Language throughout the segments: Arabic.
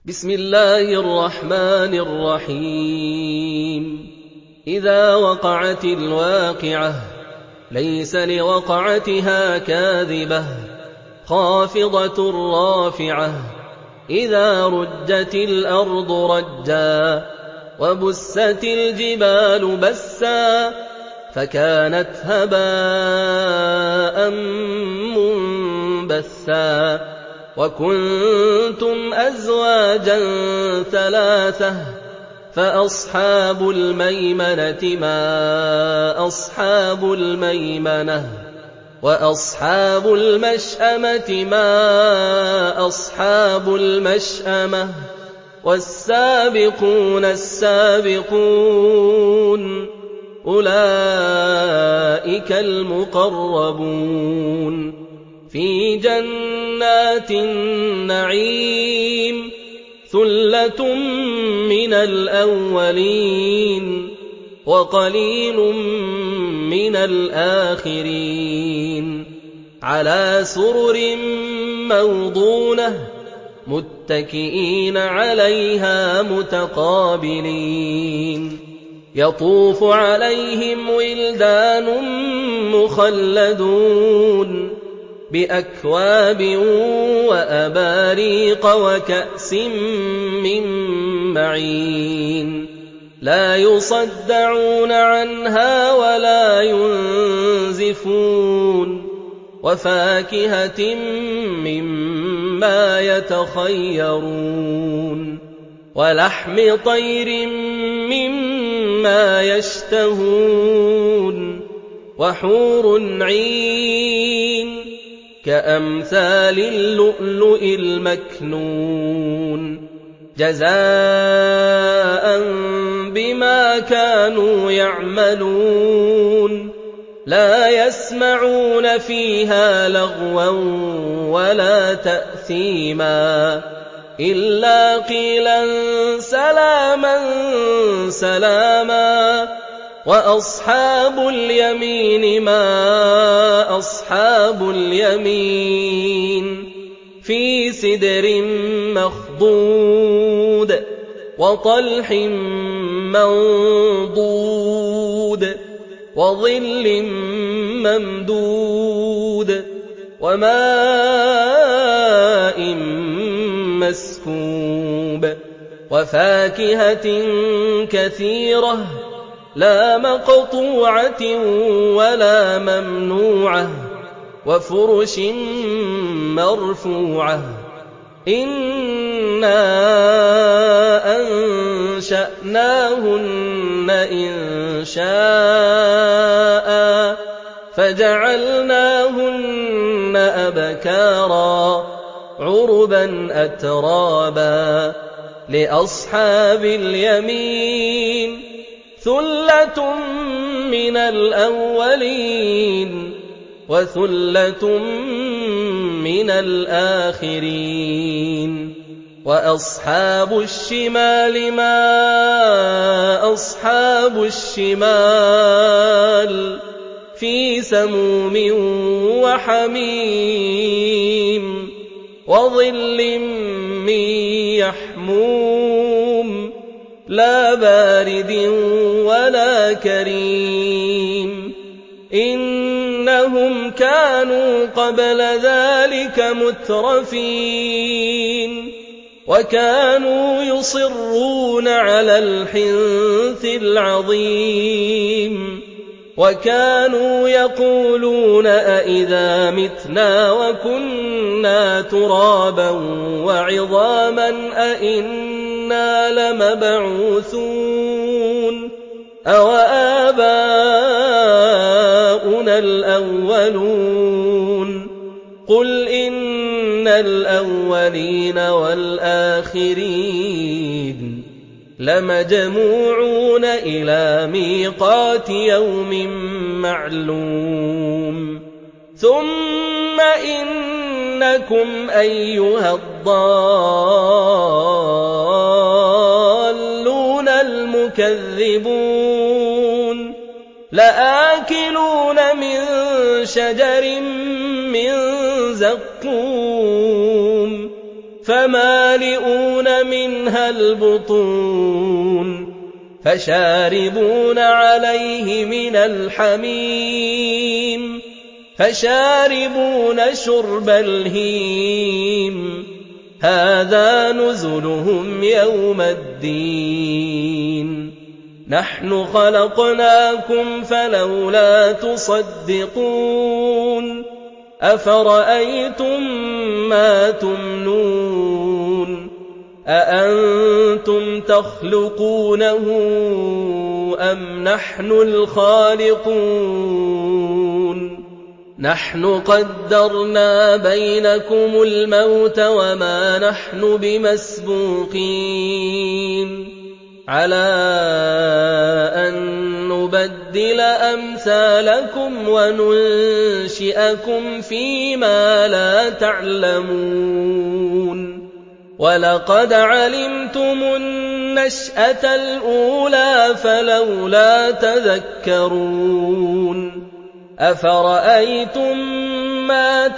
بسم الله الرحمن الرحيم إذا وقعت الواقعة ليس لوقعتها كاذبة خافضة رافعة إذا رجت الأرض رجا وبست الجبال بسا فكانت هباء منبثا وكنتم أزواجا ثلاثة فأصحاب الميمنة ما أصحاب الميمنة وأصحاب المشأمة ما أصحاب المشأمة والسابقون السابقون أولئك المقربون في جنات النعيم ثلة من الأولين وقليل من الآخرين على سرر موضونة متكئين عليها متقابلين يطوف عليهم ولدان مخلدون بأكواب وأباريق وكأس من معين لا يصدعون عنها ولا ينزفون وفاكهة مما يتخيرون ولحم طير مما يشتهون وحور عين كأمثال اللؤلؤ المكنون جزاء بما كانوا يعملون لا يسمعون فيها لغوا ولا تأثيما إلا قيلا سلاما سلاما وأصحاب اليمين ما أصحاب اليمين في سدر مخضود وطلح منضود وظل ممدود وماء مسكوب وفاكهة كثيرة لا مقطوعة ولا ممنوعة وفرش مرفوعة إنا أنشأناهن إنشاء فجعلناهن أبكارا عربا أترابا لأصحاب اليمين ثلة من الأولين وثلة من الآخرين وأصحاب الشمال ما أصحاب الشمال في سموم وحميم وظل من يحموم لا بارد ولا كريم إنهم كانوا قبل ذلك مترفين وكانوا يصرون على الحنث العظيم وكانوا يقولون أئذا متنا وكنا ترابا وعظاما أئنا لمبعوثون أوآباؤنا الأولون قل إن الأولين والآخرين لمجموعون إلى ميقات يوم معلوم ثم إنكم أيها الضالون المكذبون لآكلون من شجر من زقوم فمالئون منها البطون فشاربون عليه من الحميم فشاربون شرب الهيم هذا نزلهم يوم الدين نحن خلقناكم فلولا تصدقون أفرأيتم ما تمنون أأنتم تخلقونه أم نحن الخالقون نحن قدرنا بينكم الموت وما نحن بمسبوقين على أن نبدل أمثالكم وننشئكم فيما لا تعلمون ولقد علمتم النشأة الأولى فلولا تذكرون أفرأيتم ما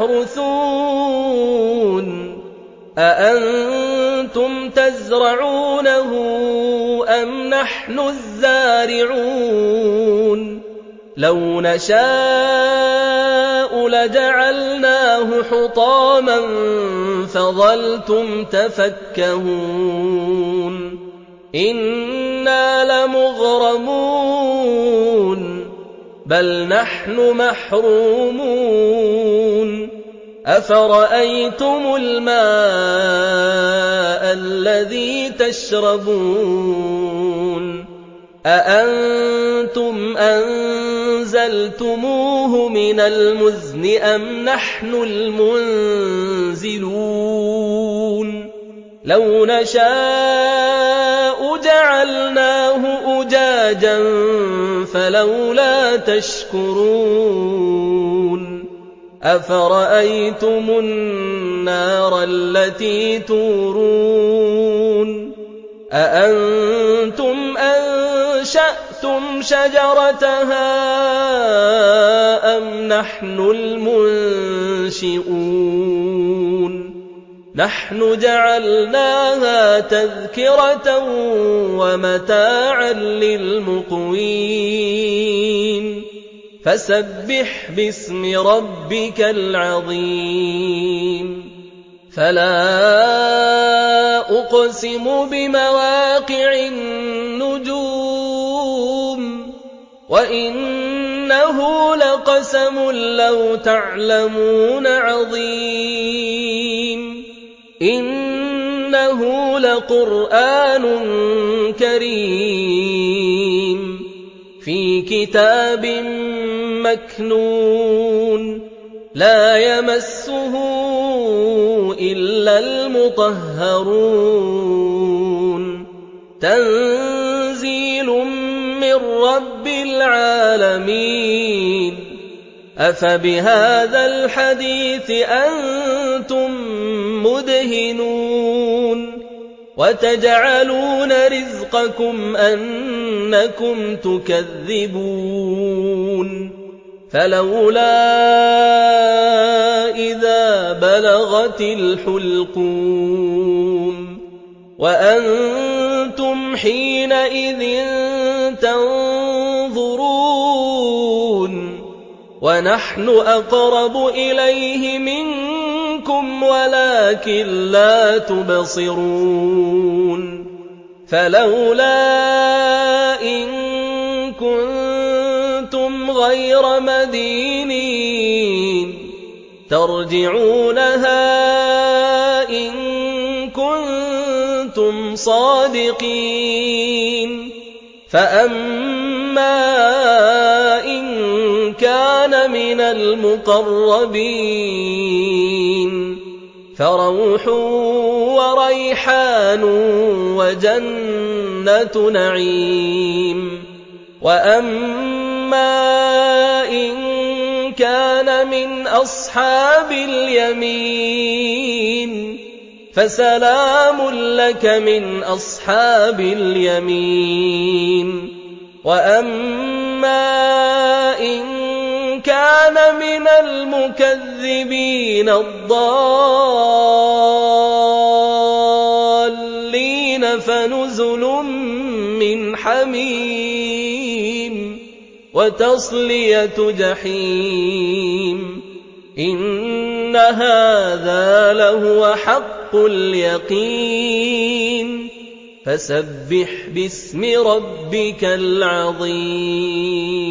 تحرثون أأنتم تزرعونه أم نحن الزارعون لو نشاء لجعلناه حطاما فظلتم تفكهون إنا لمغرمون بل نحن محرومون أفرأيتم الماء الذي تشربون أأنتم أنزلتموه من المزن أم نحن المنزلون لو نشاء جعلناه أجاجا فلولا تشكرون أفرأيتم النار التي تورون أأنتم أنشأتم شجرتها أم نحن المنشئون نحن جعلناها تذكرة ومتاعا للمقوين فسبح باسم ربك العظيم فلا أقسم بمواقع النجوم وإنه لقسم لو تعلمون عظيم إنه لقرآن كريم في كتاب مكنون لا يمسه إلا المطهرون تنزيل من رب العالمين أفبهذا الحديث أنتم مدهنون وتجعلون رزقكم أنكم تكذبون فلولا إذا بلغت الحلقوم وأنتم حينئذ تنظرون ونحن أقرب إليه منكم ولكن لا تبصرون فلولا إن كنتم غير مدينين ترجعونها إن كنتم صادقين فأما إن كان من المقربين فروح وريحان وجنة نعيم وأما إن كان من أصحاب اليمين فسلام لك من أصحاب اليمين وأما إن كان من المكذبين الضالين فنزل من حميم وتصلية جحيم إن هذا لهو حق اليقين فسبح باسم ربك العظيم